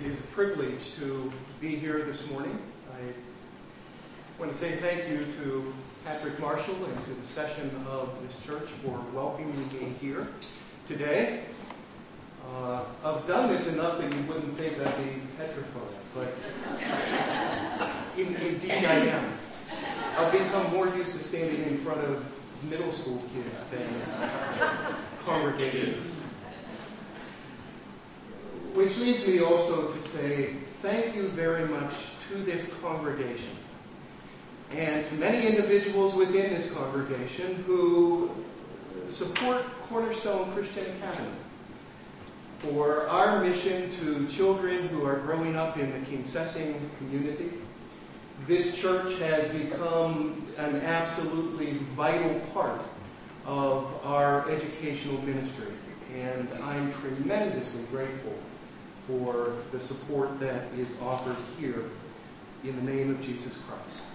It is a privilege to be here this morning. I want to say thank you to Patrick Marshall and to the session of this church for welcoming me here today. I've done this enough that you wouldn't think I'd be petrified, but indeed I am. I've become more used to standing in front of middle school kids than congregations. Which leads me also to say thank you very much to this congregation and to many individuals within this congregation who support Cornerstone Christian Academy for our mission to children who are growing up in the Kingsessing community. This church has become an absolutely vital part of our educational ministry, and I'm tremendously grateful for the support that is offered here in the name of Jesus Christ.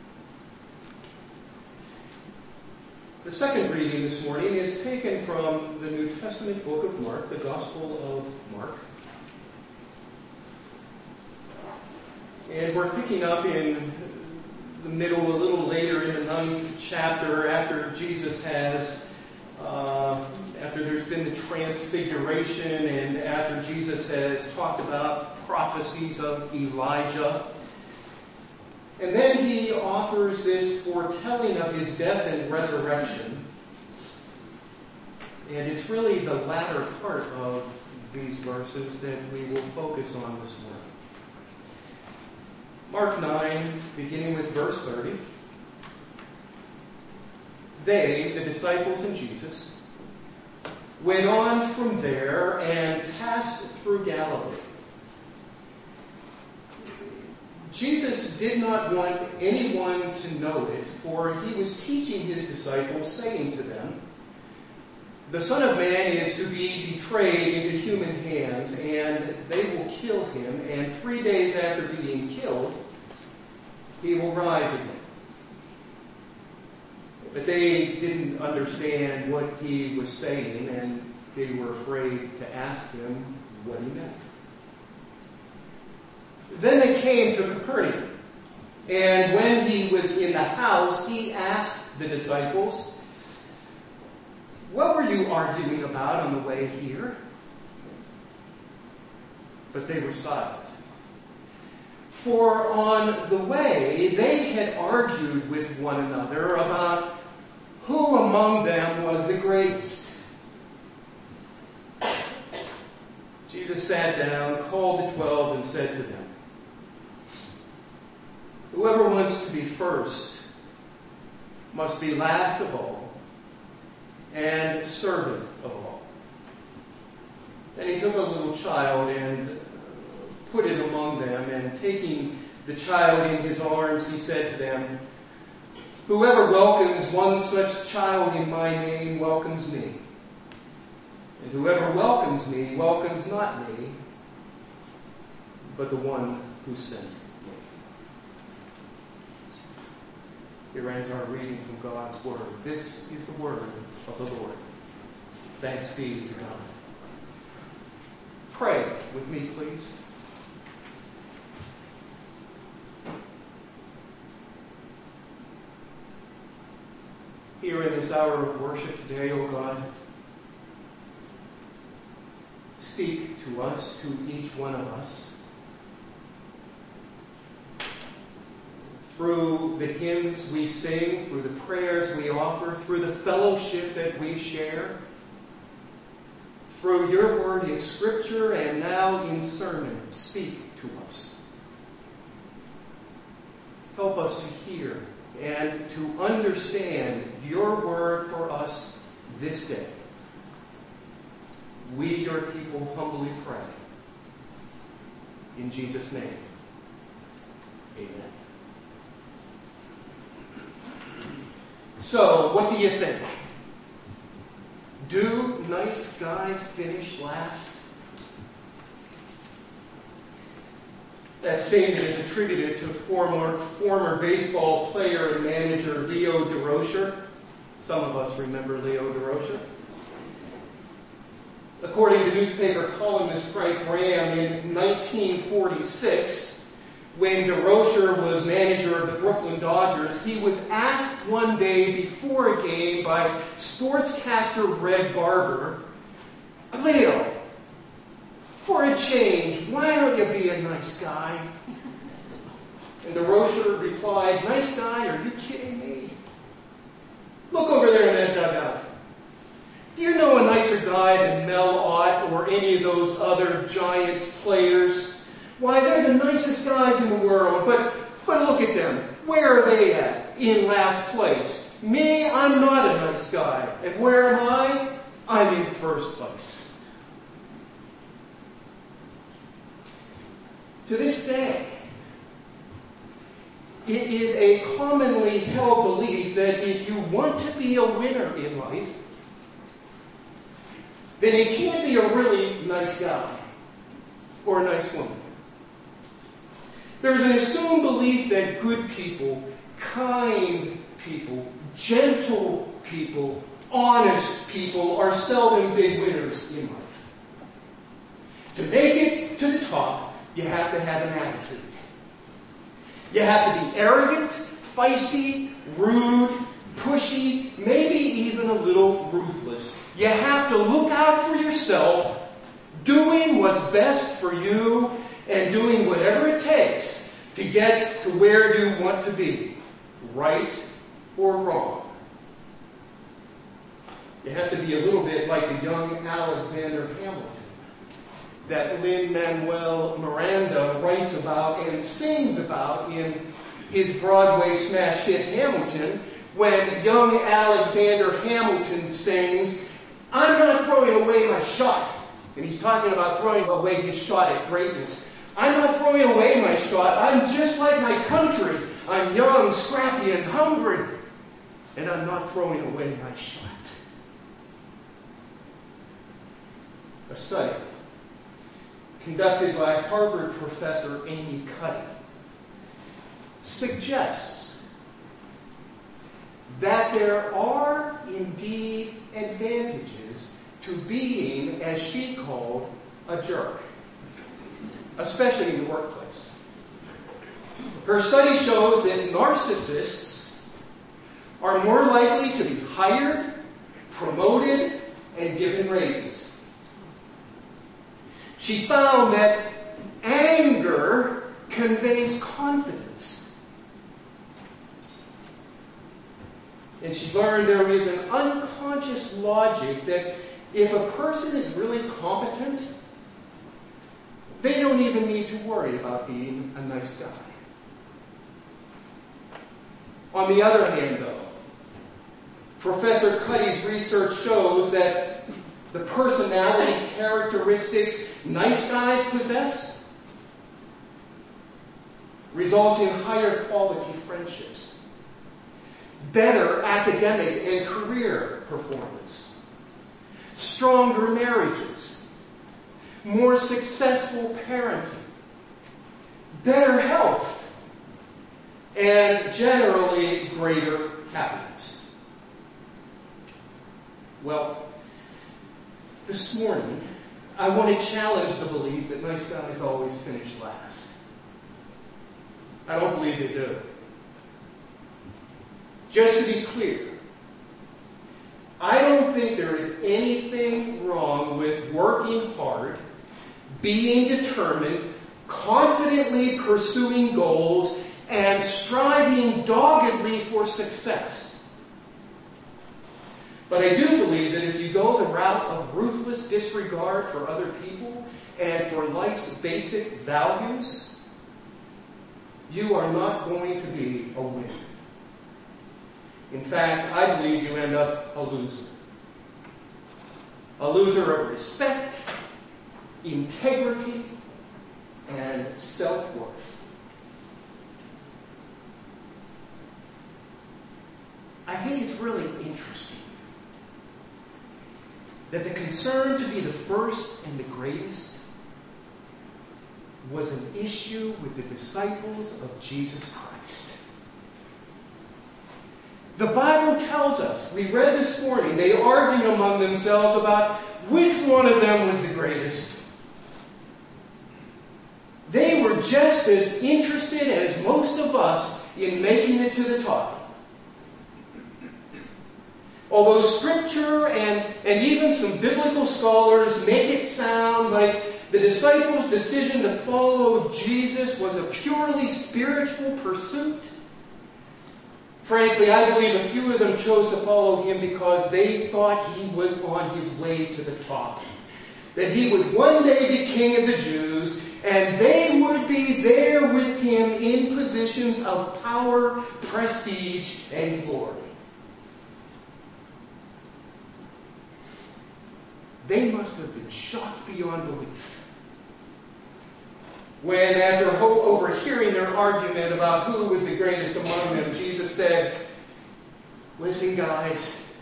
The second reading this morning is taken from the New Testament book of Mark, the Gospel of Mark. And we're picking up in the middle, a little later in the 9th chapter, after Jesus has after there's been the transfiguration and after Jesus has talked about prophecies of Elijah. And then he offers this foretelling of his death and resurrection. And it's really the latter part of these verses that we will focus on this morning. Mark 9, beginning with verse 30. They, the disciples and Jesus, went on from there and passed through Galilee. Jesus did not want anyone to know it, for he was teaching his disciples, saying to them, "The Son of Man is to be betrayed into human hands, and they will kill him, and 3 days after being killed, he will rise again." But they didn't understand what he was saying, and they were afraid to ask him what he meant. Then they came to Capernaum, and when he was in the house, he asked the disciples, "What were you arguing about on the way here?" But they were silent. For on the way, they had argued with one another about who among them was the greatest. Jesus sat down, called the 12, and said to them, "Whoever wants to be first must be last of all and servant of all." And he took a little child and put it among them, and taking the child in his arms, he said to them, "Whoever welcomes one such child in my name welcomes me. And whoever welcomes me welcomes not me, but the one who sent me." Here ends our reading from God's Word. This is the word of the Lord. Thanks be to God. Pray with me, please. Here in this hour of worship today, O God, speak to us, to each one of us. Through the hymns we sing, through the prayers we offer, through the fellowship that we share, through your word in Scripture and now in sermon, speak to us. Help us to hear and to understand your word for us this day. We, your people, humbly pray. In Jesus' name, amen. So, what do you think? Do nice guys finish last? That saying is attributed to former baseball player and manager Leo Durocher. Some of us remember Leo Durocher. According to newspaper columnist Frank Graham, in 1946, when DeRocher was manager of the Brooklyn Dodgers, he was asked one day before a game by sportscaster Red Barber, "Leo, for a change, why don't you be a nice guy?" And DeRocher replied, "Nice guy? Are you kidding me? Look over there in that dugout. Do you know a nicer guy than Mel Ott or any of those other Giants players? Why, they're the nicest guys in the world, but look at them. Where are they at? In last place. Me, I'm not a nice guy. And where am I? I'm in first place." To this day, it is a commonly held belief that if you want to be a winner in life, then you can't be a really nice guy or a nice woman. There's an assumed belief that good people, kind people, gentle people, honest people are seldom big winners in life. To make it to the top, you have to have an attitude. You have to be arrogant, feisty, rude, pushy, maybe even a little ruthless. You have to look out for yourself, doing what's best for you and doing whatever it takes to get to where you want to be, right or wrong. You have to be a little bit like the young Alexander Hamilton that Lin-Manuel Miranda writes about and sings about in his Broadway smash hit Hamilton, when young Alexander Hamilton sings, "I'm not throwing away my shot." And he's talking about throwing away his shot at greatness. "I'm not throwing away my shot. I'm just like my country. I'm young, scrappy, and hungry. And I'm not throwing away my shot." A study conducted by Harvard professor Amy Cuddy suggests that there are indeed advantages to being, as she called, a jerk, especially in the workplace. Her study shows that narcissists are more likely to be hired, promoted, and given raises. She found that anger conveys confidence. And she learned there is an unconscious logic that if a person is really competent, they don't even need to worry about being a nice guy. On the other hand, though, Professor Cuddy's research shows that the personality characteristics nice guys possess results in higher quality friendships, better academic and career performance, stronger marriages, more successful parenting, better health, and generally greater happiness. Well, this morning, I want to challenge the belief that nice guys always finish last. I don't believe they do. Just to be clear, I don't think there is anything wrong with working hard, being determined, confidently pursuing goals, and striving doggedly for success. But I do believe that if you go the route of ruthless disregard for other people and for life's basic values, you are not going to be a winner. In fact, I believe you end up a loser. A loser of respect, integrity, and self-worth. I think it's really interesting that the concern to be the first and the greatest was an issue with the disciples of Jesus Christ. The Bible tells us, we read this morning, they argued among themselves about which one of them was the greatest. They were just as interested as most of us in making it to the top. Although Scripture and even some biblical scholars make it sound like the disciples' decision to follow Jesus was a purely spiritual pursuit, frankly, I believe a few of them chose to follow him because they thought he was on his way to the top. That he would one day be king of the Jews, and they would be there with him in positions of power, prestige, and glory. They must have been shocked beyond belief when, after overhearing their argument about who was the greatest among them, Jesus said, "Listen, guys,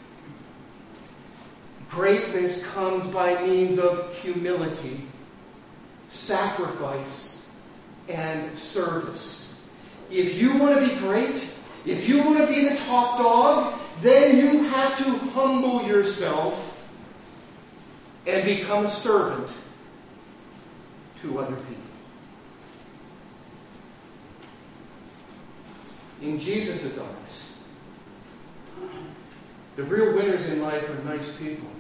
greatness comes by means of humility, sacrifice, and service. If you want to be great, if you want to be the top dog, then you have to humble yourself and become a servant to other people." In Jesus' eyes, the real winners in life are nice people,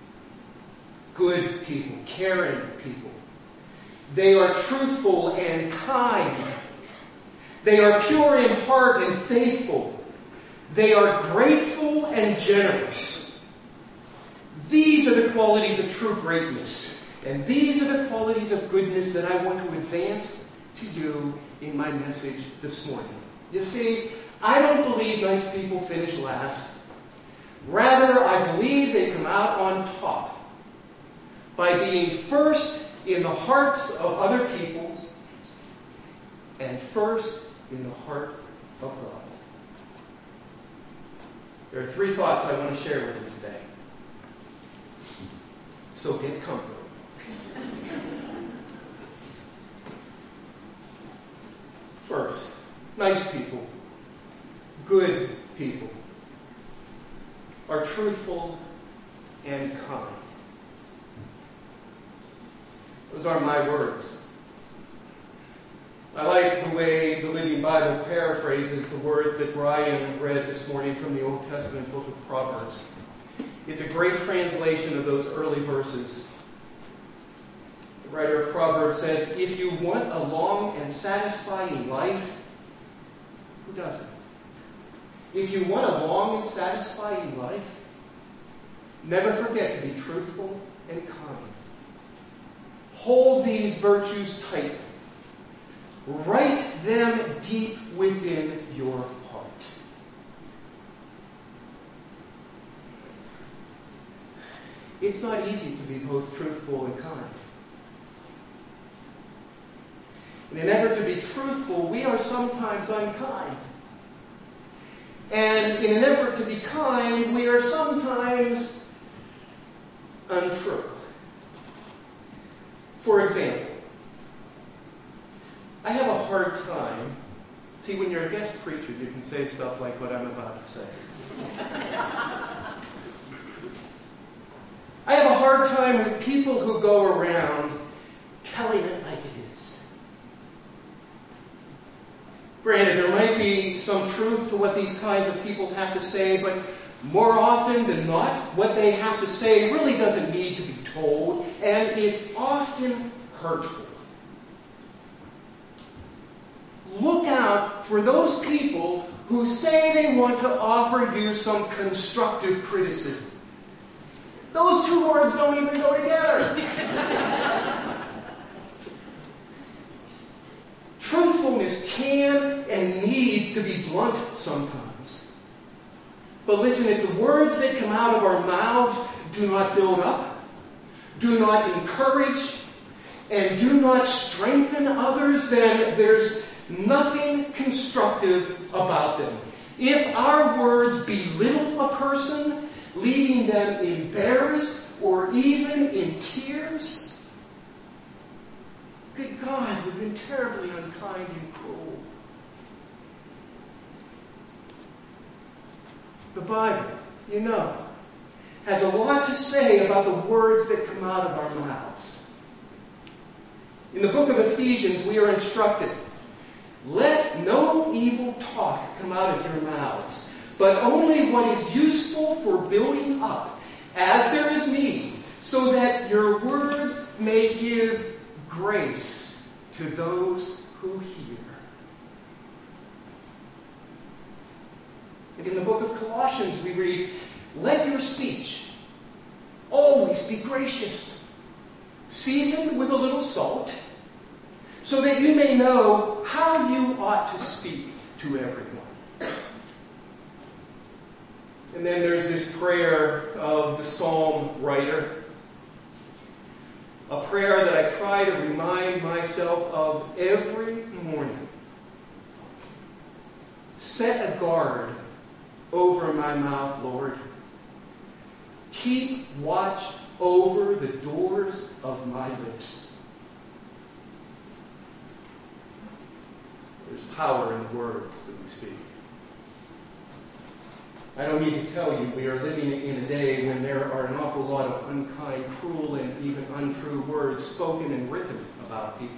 good people, caring people. They are truthful and kind. They are pure in heart and faithful. They are grateful and generous. These are the qualities of true greatness. And these are the qualities of goodness that I want to advance to you in my message this morning. You see, I don't believe nice people finish last. Rather, I believe they come out on top by being first in the hearts of other people and first in the heart of God. There are three thoughts I want to share with you today. So get comfortable. First, nice people, good people, are truthful and kind. Those are my words. I like the way the Living Bible paraphrases the words that Brian read this morning from the Old Testament book of Proverbs. It's a great translation of those early verses. The writer of Proverbs says, "If you want a long and satisfying life," who doesn't? If you want a long and satisfying life, never forget to be truthful and kind. Hold these virtues tight. Write them deep within your heart. It's not easy to be both truthful and kind. In an effort to be truthful, we are sometimes unkind. And in an effort to be kind, we are sometimes untrue. For example, I have a hard time. See, when you're a guest preacher, you can say stuff like what I'm about to say. I have a hard time with people who go around telling it like it is. Granted, there might be some truth to what these kinds of people have to say, but more often than not, what they have to say really doesn't need to be told, and it's often hurtful. Look out for those people who say they want to offer you some constructive criticism. Those two words don't even go together. Truthfulness can and needs to be blunt sometimes. But listen, if the words that come out of our mouths do not build up, do not encourage, and do not strengthen others, then there's nothing constructive about them. If our words belittle a person, leaving them embarrassed or even in tears, good God, we've been terribly unkind and cruel. The Bible, you know, has a lot to say about the words that come out of our mouths. In the book of Ephesians, we are instructed, let no evil talk come out of your mouths, but only what is useful for building up, as there is need, so that your words may give grace to those who hear. And in the book of Colossians, we read, let your speech always be gracious, seasoned with a little salt, so that you may know how you ought to speak to everyone. And then there's this prayer of the psalm writer, a prayer that I try to remind myself of every morning. Set a guard over my mouth, Lord. Keep watch over the doors of my lips. There's power in the words that we speak. I don't need to tell you, we are living in a day when there are an awful lot of unkind, cruel, and even untrue words spoken and written about people.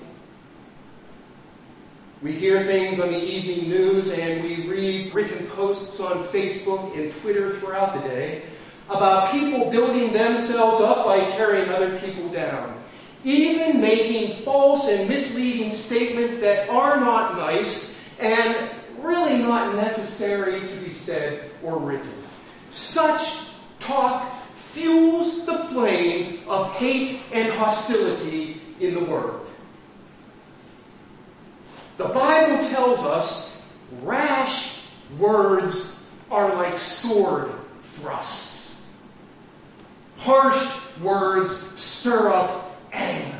We hear things on the evening news and we read written posts on Facebook and Twitter throughout the day about people building themselves up by tearing other people down, even making false and misleading statements that are not nice and really not necessary to be said or written. Such talk fuels the flames of hate and hostility in the world. The Bible tells us rash words are like sword thrusts. Harsh words stir up anger.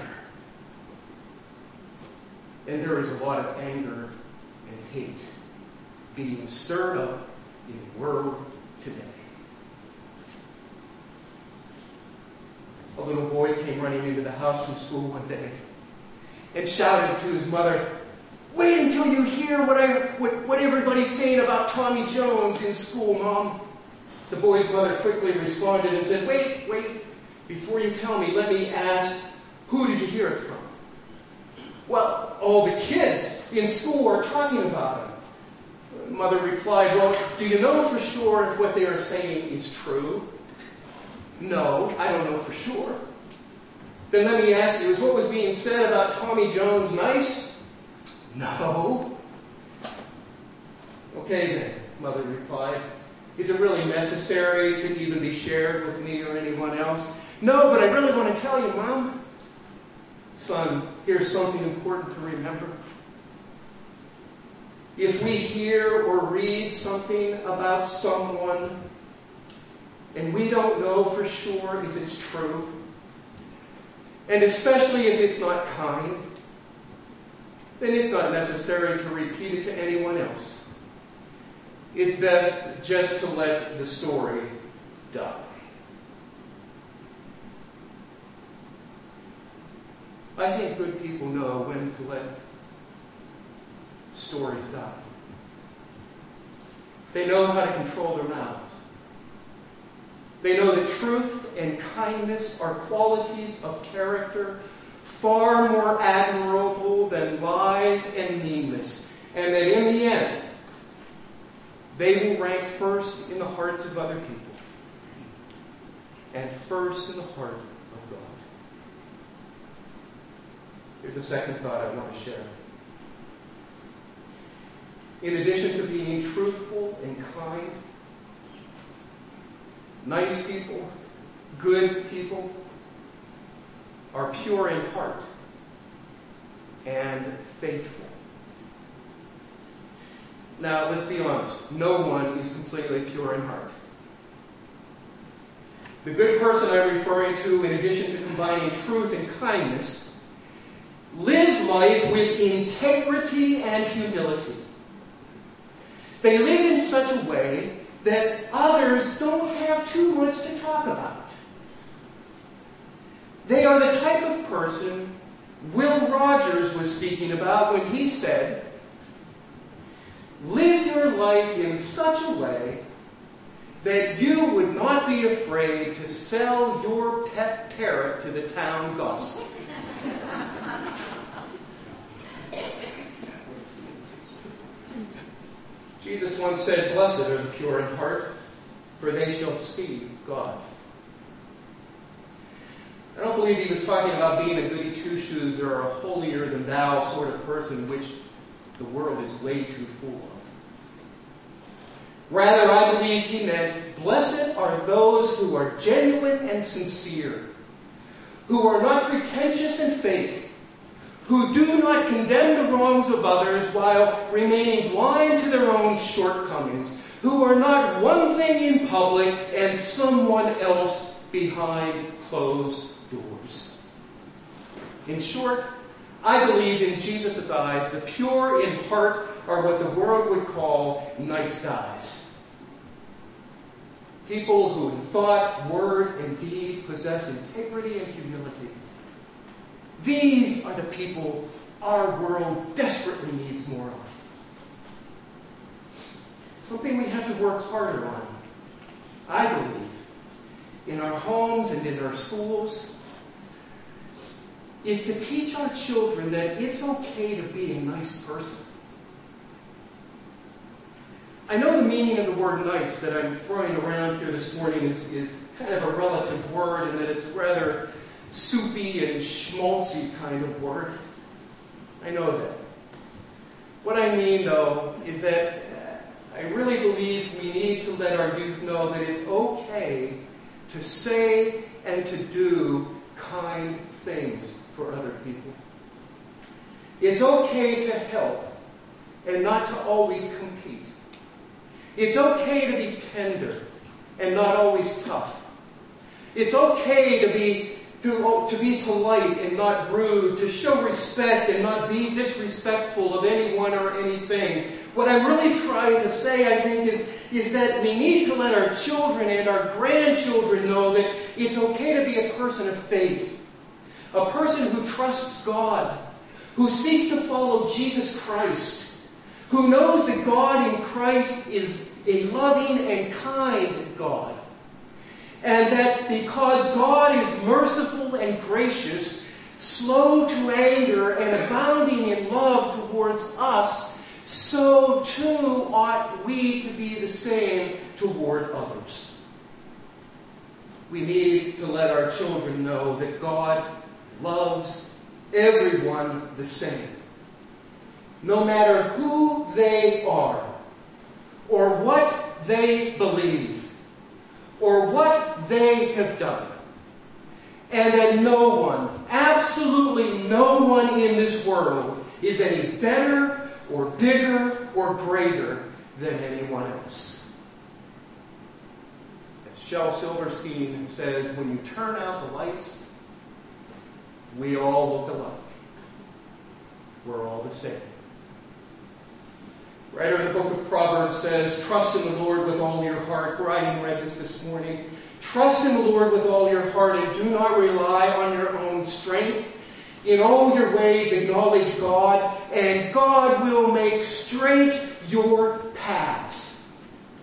And there is a lot of anger and hate being stirred up in the world today. A little boy came running into the house from school one day and shouted to his mother, "Wait until you hear what everybody's saying about Tommy Jones in school, Mom." The boy's mother quickly responded and said, Wait, before you tell me, let me ask, who did you hear it from?" "Well, all the kids in school are talking about him." The mother replied, "Well, do you know for sure if what they are saying is true?" "No, I don't know for sure." "Then let me ask you, is what was being said about Tommy Jones nice?" "No." "Okay then," Mother replied. "Is it really necessary to even be shared with me or anyone else?" "No, but I really want to tell you, Mom." "Son, here's something important to remember. If we hear or read something about someone and we don't know for sure if it's true, and especially if it's not kind, then it's not necessary to repeat it to anyone else. It's best just to let the story die. I think good people know when to let stories die. They know how to control their mouths. They know that truth and kindness are qualities of character far more admirable than lies and meanness, and that in the end, they will rank first in the hearts of other people and first in the heart of God. Here's a second thought I want to share. In addition to being truthful and kind, nice people, good people are pure in heart and faithful. Now, let's be honest. No one is completely pure in heart. The good person I'm referring to, in addition to combining truth and kindness, lives life with integrity and humility. They live in such a way that others don't have too much to talk about. They are the type of person Will Rogers was speaking about when he said, "Live your life in such a way that you would not be afraid to sell your pet parrot to the town gospel. Jesus once said, "Blessed are the pure in heart, for they shall see God." I don't believe he was talking about being a goody two-shoes or a holier-than-thou sort of person, which the world is way too full of. Rather, I believe he meant, blessed are those who are genuine and sincere, who are not pretentious and fake, who do not condemn the wrongs of others while remaining blind to their own shortcomings, who are not one thing in public and someone else behind closed doors. In short, I believe in Jesus' eyes, the pure in heart are what the world would call nice guys. People who in thought, word, and deed possess integrity and humility. These are the people our world desperately needs more of. Something we have to work harder on, I believe, in our homes and in our schools, is to teach our children that it's okay to be a nice person. I know the meaning of the word nice that I'm throwing around here this morning is kind of a relative word, and that it's a rather soupy and schmaltzy kind of word. I know that. What I mean, though, is that I really believe we need to let our youth know that it's okay to say and to do kind things for other people. It's okay to help and not to always compete. It's okay to be tender and not always tough. It's okay to be polite and not rude, to show respect and not be disrespectful of anyone or anything. What I'm really trying to say, I think, is that we need to let our children and our grandchildren know that it's okay to be a person of faith. A person who trusts God, who seeks to follow Jesus Christ, who knows that God in Christ is a loving and kind God. And that because God is merciful and gracious, slow to anger and abounding in love towards us, so too ought we to be the same toward others. We need to let our children know that God loves everyone the same, no matter who they are, or what they believe, or what they have done. And that no one, absolutely no one in this world is any better or bigger or greater than anyone else. As Shel Silverstein says, when you turn out the lights, we all look alike. We're all the same. The writer of the book of Proverbs says, trust in the Lord with all your heart. Brian read this morning. Trust in the Lord with all your heart and do not rely on your own strength. In all your ways acknowledge God, and God will make straight your paths.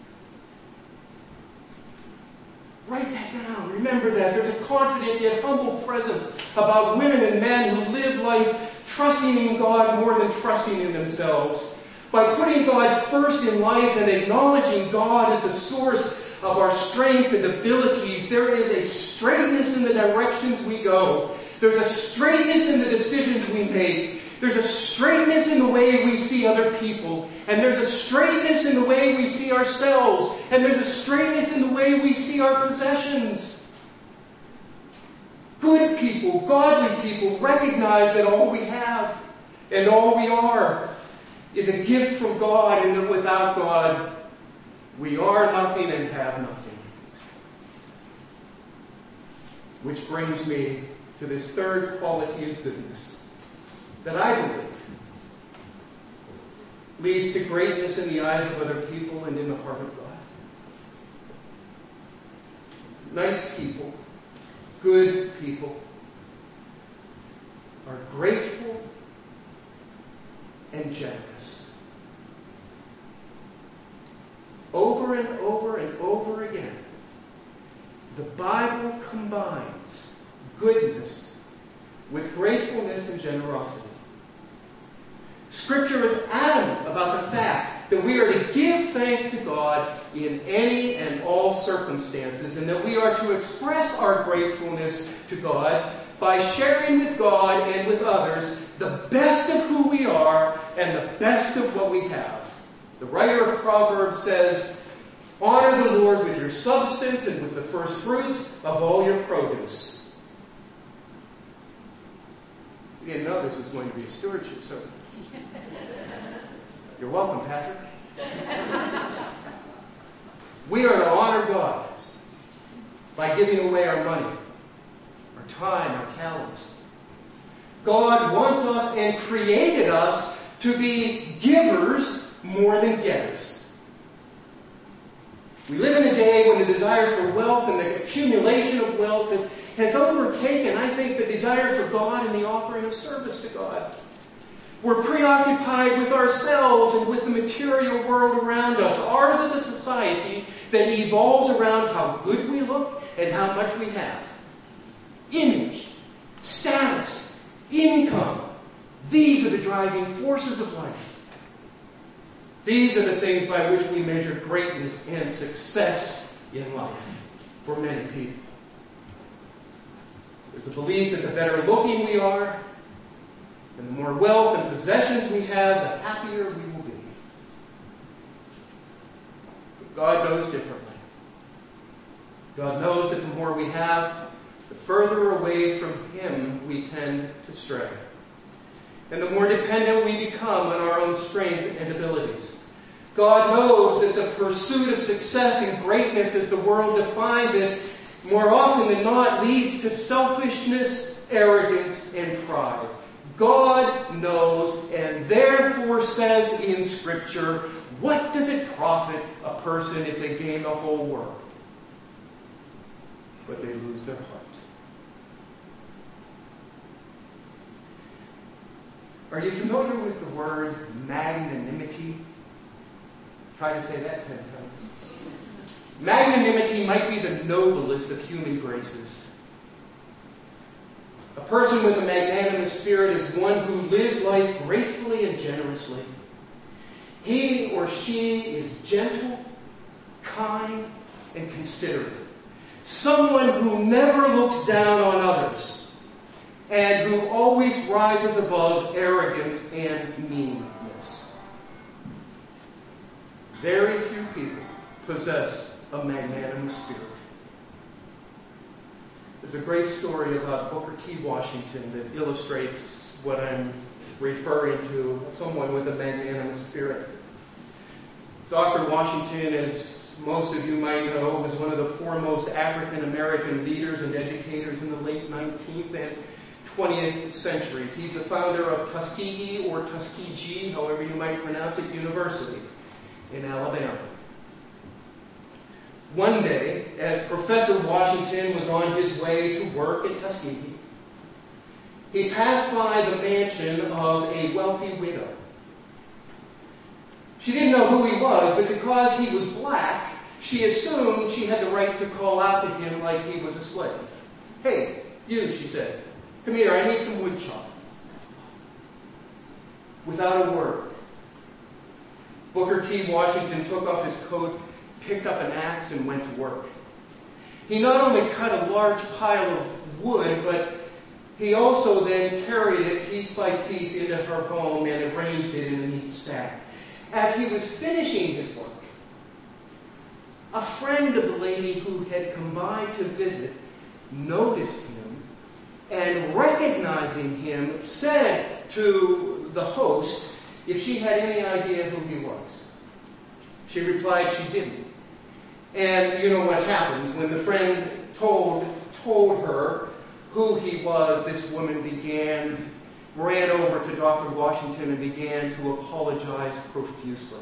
Write that down. Remember that. There's a confident yet humble presence about women and men who live life trusting in God more than trusting in themselves. By putting God first in life and acknowledging God as the source of our strength and abilities, there is a straightness in the directions we go. There's a straightness in the decisions we make. There's a straightness in the way we see other people. And there's a straightness in the way we see ourselves. And there's a straightness in the way we see our possessions. Good people, godly people, recognize that all we have and all we are is a gift from God, and that without God, we are nothing and have nothing. Which brings me to this third quality of goodness that I believe leads to greatness in the eyes of other people and in the heart of God. Nice people, good people, are grateful and generous. Over and over and over again, The Bible combines goodness with gratefulness and generosity. Scripture is adamant about the fact that we are to give thanks to God in any and all circumstances, and that we are to express our gratefulness to God by sharing with God and with others the best of who we are and the best of what we have. The writer of Proverbs says, "Honor the Lord with your substance and with the first fruits of all your produce." You didn't know this was going to be a stewardship sermon. You're welcome, Patrick. We are to honor God by giving away our money, our time, our talents. God wants us and created us to be givers more than getters. We live in a day when the desire for wealth and the accumulation of wealth has overtaken, I think, the desire for God and the offering of service to God. We're preoccupied with ourselves and with the material world around us. Ours is a society that evolves around how good we look and how much we have. Image, status, income. These are the driving forces of life. These are the things by which we measure greatness and success in life for many people. There's a belief that the better looking we are, and the more wealth and possessions we have, the happier we will be. But God knows differently. God knows that the more we have, the further away from Him we tend to stray. And the more dependent we become on our own strength and abilities. God knows that the pursuit of success and greatness as the world defines it, more often than not, leads to selfishness, arrogance, and pride. God knows, and therefore says in Scripture, what does it profit a person if they gain the whole world, but they lose their heart? Are you familiar with the word magnanimity? Try to say that 10 times. Magnanimity might be the noblest of human graces. A person with a magnanimous spirit is one who lives life gratefully and generously. He or she is gentle, kind, and considerate. Someone who never looks down on others, and who always rises above arrogance and meanness. Very few people possess a magnanimous spirit. There's a great story about Booker T. Washington that illustrates what I'm referring to, someone with a magnanimous spirit. Dr. Washington, as most of you might know, was one of the foremost African American leaders and educators in the late 19th and 20th centuries. He's the founder of Tuskegee, or Tuskegee, however you might pronounce it, University in Alabama. One day, as Professor Washington was on his way to work at Tuskegee, he passed by the mansion of a wealthy widow. She didn't know who he was, but because he was black, she assumed she had the right to call out to him like he was a slave. "Hey, you," she said, "come here, I need some wood chop." Without a word, Booker T. Washington took off his coat, picked up an axe, and went to work. He not only cut a large pile of wood, but he also then carried it piece by piece into her home and arranged it in a neat stack. As he was finishing his work, a friend of the lady who had come by to visit noticed him, and recognizing him, said to the host if she had any idea who he was. She replied she didn't. And you know what happens when the friend told her who he was. This woman ran over to Dr. Washington and began to apologize profusely.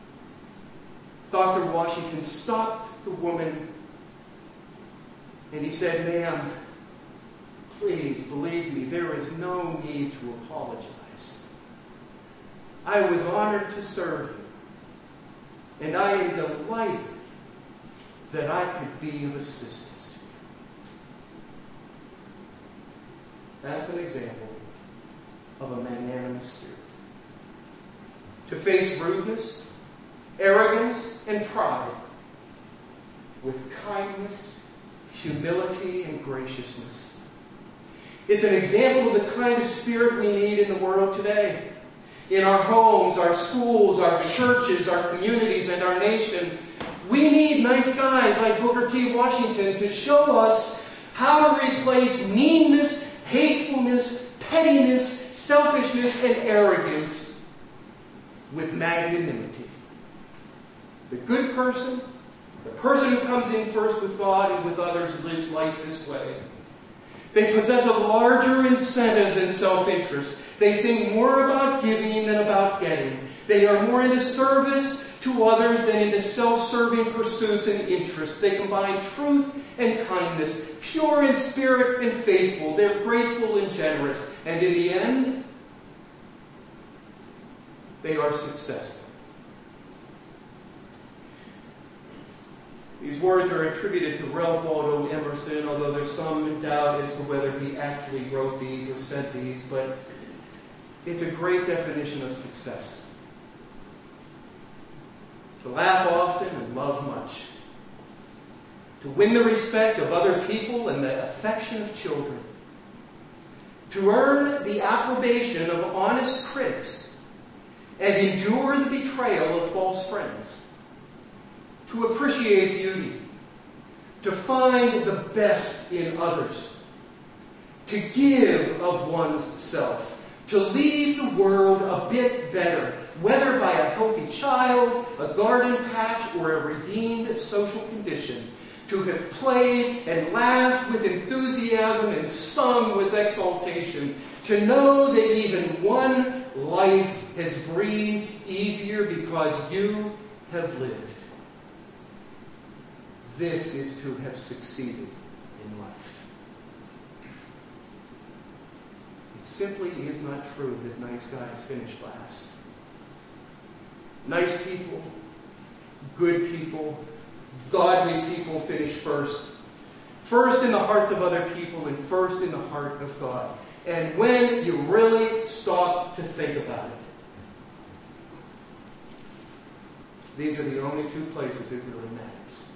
Dr. Washington stopped the woman and he said, "Ma'am, please believe me, there is no need to apologize. I was honored to serve you, and I am delighted that I could be of assistance to you." That's an example of a magnanimous spirit. To face rudeness, arrogance, and pride with kindness, humility, and graciousness. It's an example of the kind of spirit we need in the world today. In our homes, our schools, our churches, our communities, and our nation, we need nice guys like Booker T. Washington to show us how to replace meanness, hatefulness, pettiness, selfishness, and arrogance with magnanimity. The good person, the person who comes in first with God and with others, lives life this way. They possess a larger incentive than self-interest. They think more about giving than about getting. They are more into service to others than into self-serving pursuits and interests. They combine truth and kindness, pure in spirit and faithful. They're grateful and generous. And in the end, they are successful. These words are attributed to Ralph Waldo Emerson, although there's some doubt as to whether he actually wrote these or said these, but it's a great definition of success. To laugh often and love much. To win the respect of other people and the affection of children. To earn the approbation of honest critics and endure the betrayal of false friends. To appreciate beauty, to find the best in others, to give of one's self, to leave the world a bit better, whether by a healthy child, a garden patch, or a redeemed social condition, to have played and laughed with enthusiasm and sung with exultation, to know that even one life has breathed easier because you have lived. This is to have succeeded in life. It simply is not true that nice guys finish last. Nice people, good people, godly people finish first. First in the hearts of other people and first in the heart of God. And when you really stop to think about it, these are the only two places it really matters.